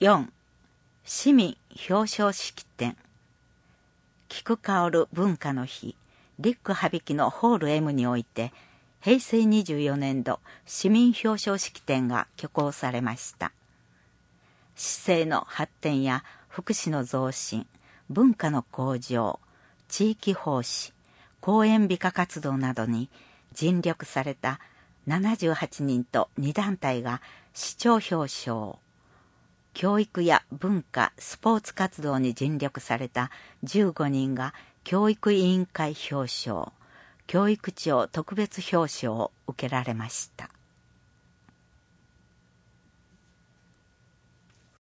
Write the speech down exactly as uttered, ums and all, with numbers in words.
よん. 市民表彰式典。菊香る文化の日、リック羽曳のホール M において、へいせいにじゅうよねんど市民表彰式典が挙行されました。市政の発展や福祉の増進、文化の向上、地域奉仕、公園美化活動などに尽力されたななじゅうはちにんとに団体が市長表彰、教育や文化、スポーツ活動に尽力されたじゅうごにんが教育委員会表彰、教育長特別表彰を受けられました。